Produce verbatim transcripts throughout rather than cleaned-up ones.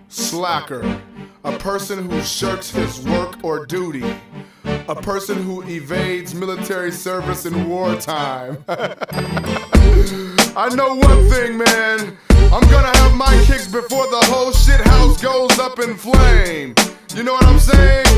Slacker, a person who shirks his work or duty, a person who evades military service in wartime. I know one thing, man, I'm gonna have my kicks before the whole shit house goes up in flame. You know what I'm saying?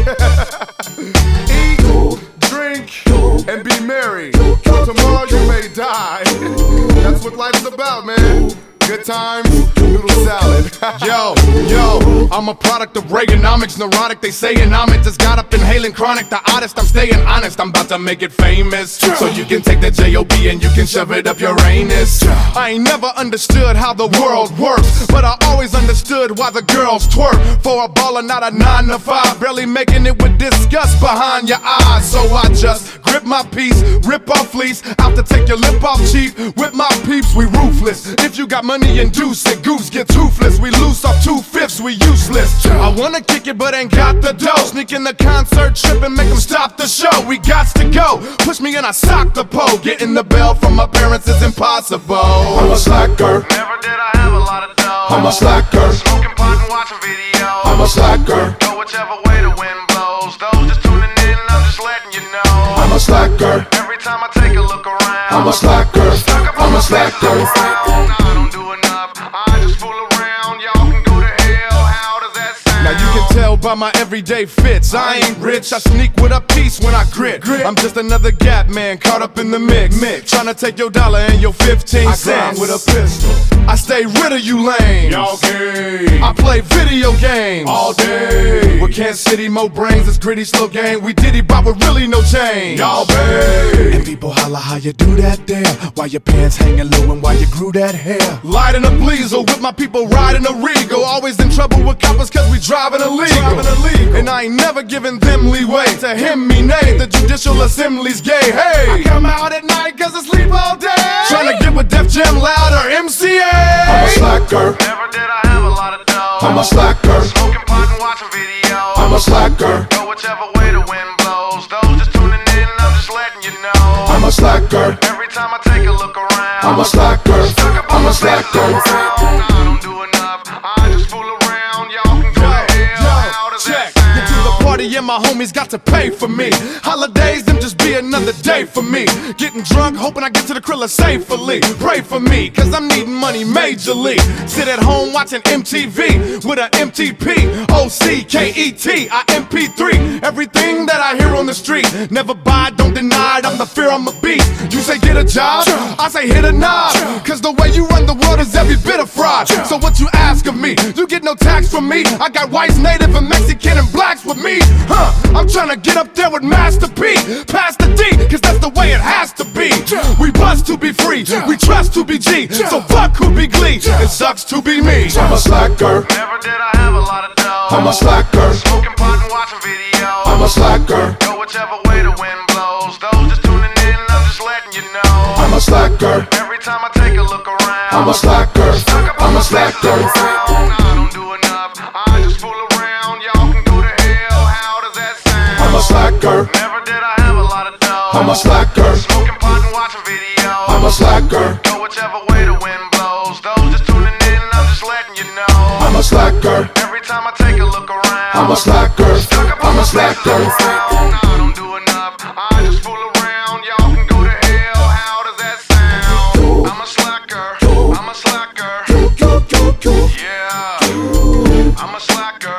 Eat, drink, and be merry. Tomorrow you may die. That's what life's about, man. Good times, noodle salad. Yo, yo, I'm a product of Reaganomics, neurotic, they saying I'm it. Just got up inhaling chronic, the oddest, I'm staying honest. I'm about to make it famous, so you can take the J O B and you can shove it up your anus. I ain't never understood how the world works, but I always understood why the girls twerk. For a baller, not a nine to five, barely making it with disgust behind your eyes. So I just grip my piece, rip off fleece, out to take your lip off cheap. With my peeps, we ruthless. If you got money, induce it, goose get toothless. We loose off two-fifths, we useless. I wanna kick it but ain't got the dough. Sneak in the concert trip and make them stop the show. We gots to go, push me and I sock the pole. Getting the bell from my parents is impossible. I'm a slacker. Never did I have a lot of dough. I'm a slacker. Smoking pot and watching videos. I'm a slacker. Go whichever way the wind blows. Those just tuning in, I'm just letting you know. I'm a slacker. Every time I take a look around, I'm a slacker. I'm a slacker. I don't do enough, I just fool around. Y'all can go to hell, how does that sound? Now you can tell by my everyday fits, I ain't rich, I sneak with a piece when I grit. I'm just another gap man caught up in the mix, mix. Tryna take your dollar and your fifteen cents. I grind with a pistol, I stay rid of you lames. y'all gay, I play video games all day. with Kansas City, mo brains, it's gritty, slow game. We diddy bop with really no change. Y'all bae. And people holla how you do that there, why your pants hanging low and why you grew that hair. Lighting a Bleezer with my people riding a Regal. Always in trouble with coppers cause we driving illegal. And I ain't never giving them leeway to him me nay. The Judicial Assembly's gay. Hey, I come out at night cause I sleep all day, trying to get with Def Jam Loud or M C A. I'm a slacker. Never did I have a lot of dough. I'm a slacker. Smoking pot and watching videos. I'm a slacker. Go whichever way the wind blows. Those just tuning in, I'm just letting you know. I'm a slacker. Every time I take a look around, I'm a slacker. I'm a slacker. I don't do enough, I just fool around. Y'all can go to hell, how does that Check. Get to the sound? party and my homies got to pay for me. Holidays, them just be another day for me. Getting drunk, hoping I get to the Krilla safely. Pray for me, cause I'm needing money majorly. Sit at home watching M T V with a M T P, O C K E T, I M P three. Everything that I hear on the street, never buy, don't deny it, I'm the fear, I'm a beast. You say get a job, I say hit a knob, cause the way you run the world is every bit of fraud. So what you ask of me, you get no tax from me. I got whites, native, and Mexican and blacks with me. Huh, I'm trying to get up there with Master P, pass the D, cause that's the way it has to be. We bust to be free, we trust to be G, so fuck who be Glee, it sucks to be me. I'm a slacker. Never did I have a lot of dough. I'm a slacker. Smoking pot and watching videos. I'm a slacker. Go whichever way the wind blows. Those just tuning in, I'm just letting you know. I'm a slacker. Every time I take a look around, I'm a slacker. I'm a slacker. I don't do enough, I just fool around. Y'all can go to hell, how does that sound? I'm a slacker. Never did I have a lot of dough. I'm a slacker. Smoking pot and watching videos. I'm a slacker. Go whichever way the wind blows. Those just tuning in, I'm just letting you know. I'm a slacker. Every time I take a look around, I'm a slacker. I'm a slacker. I don't do enough, I just fool around. Y'all can go to hell, how does that sound? I'm a slacker, I'm a slacker. Yeah, I'm a slacker.